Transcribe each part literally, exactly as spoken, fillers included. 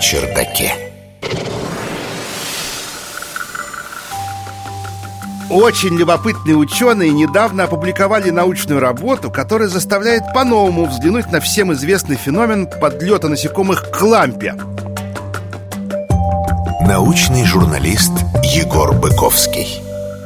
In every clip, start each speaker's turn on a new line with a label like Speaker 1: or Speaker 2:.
Speaker 1: чердаке.
Speaker 2: Очень любопытные ученые недавно опубликовали научную работу, которая заставляет по-новому взглянуть на всем известный феномен подлета насекомых к лампе.
Speaker 1: Научный журналист Егор Быковский.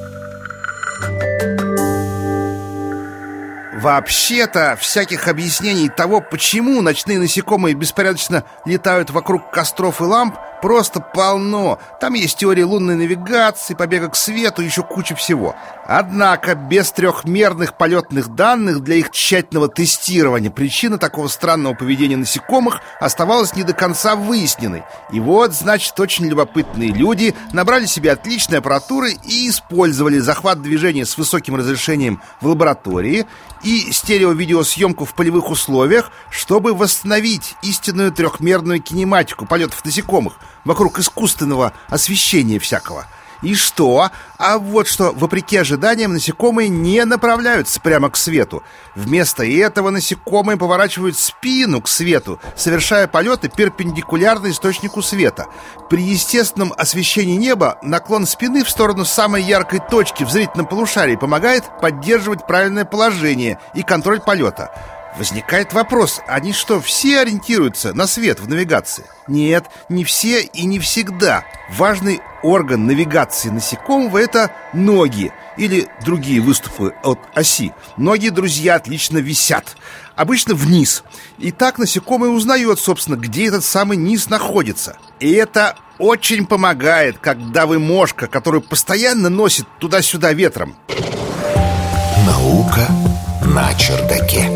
Speaker 2: Вообще-то, всяких объяснений того, почему ночные насекомые беспорядочно летают вокруг костров и ламп, просто полно. Там есть теория лунной навигации, побега к свету, еще куча всего. Однако, без трехмерных полетных данных для их тщательного тестирования причина такого странного поведения насекомых оставалась не до конца выясненной. И вот, значит, очень любопытные люди набрали себе отличной аппаратуры и использовали захват движения с высоким разрешением в лаборатории и стереовидеосъемку в полевых условиях, чтобы восстановить истинную трехмерную кинематику полетов насекомых вокруг искусственного освещения всякого. И что? А вот что, вопреки ожиданиям, насекомые не направляются прямо к свету. Вместо этого насекомые поворачивают спину к свету, совершая полеты перпендикулярно источнику света. При естественном освещении неба наклон спины в сторону самой яркой точки в зрительном полушарии помогает поддерживать правильное положение и контроль полета. Возникает вопрос, они что, все ориентируются на свет в навигации? Нет, не все и не всегда. Важный орган навигации насекомого — это ноги или другие выступы от оси. Ноги, друзья, отлично висят, обычно вниз. И так насекомое узнает, собственно, где этот самый низ находится. И это очень помогает, когда вы мошка, которую постоянно носит туда-сюда ветром.
Speaker 1: Наука на чердаке.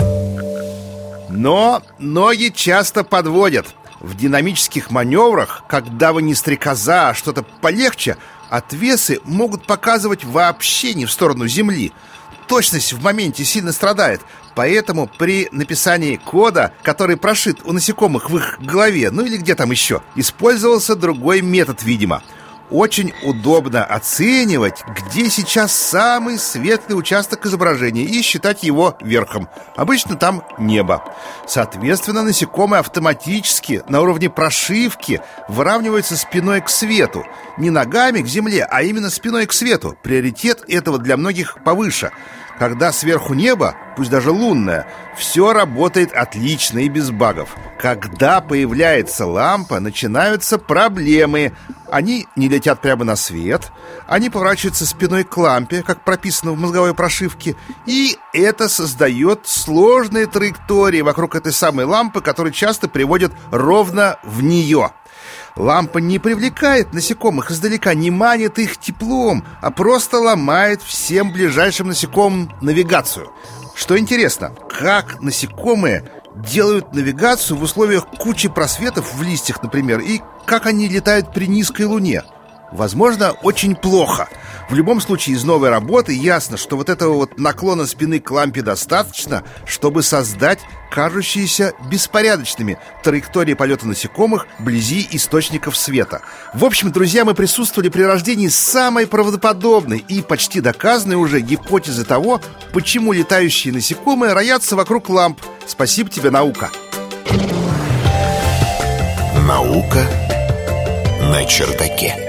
Speaker 2: Но ноги часто подводят. В динамических маневрах, когда вы не стрекоза, а что-то полегче, отвесы могут показывать вообще не в сторону Земли. Точность в моменте сильно страдает. Поэтому при написании кода, который прошит у насекомых в их голове, ну или где там еще, использовался другой метод, видимо. Очень удобно оценивать, где сейчас самый светлый участок изображения, и считать его верхом. Обычно там небо. Соответственно, насекомые автоматически на уровне прошивки выравниваются спиной к свету. Не ногами к земле, а именно спиной к свету. Приоритет этого для многих повыше. Когда сверху небо, пусть даже лунное, все работает отлично и без багов. Когда появляется лампа, начинаются проблемы. Они не летят прямо на свет, они поворачиваются спиной к лампе, как прописано в мозговой прошивке, и это создает сложные траектории вокруг этой самой лампы, которые часто приводят ровно в нее. Лампа не привлекает насекомых издалека, не манит их теплом, а просто ломает всем ближайшим насекомым навигацию. Что интересно, как насекомые делают навигацию в условиях кучи просветов в листьях, например, и как они летают при низкой луне? Возможно, очень плохо. В любом случае, из новой работы ясно, что вот этого вот наклона спины к лампе достаточно, чтобы создать кажущиеся беспорядочными траектории полета насекомых вблизи источников света. В общем, друзья, мы присутствовали при рождении самой правдоподобной и почти доказанной уже гипотезы того, почему летающие насекомые роятся вокруг ламп. Спасибо тебе, наука.
Speaker 1: Наука на чердаке.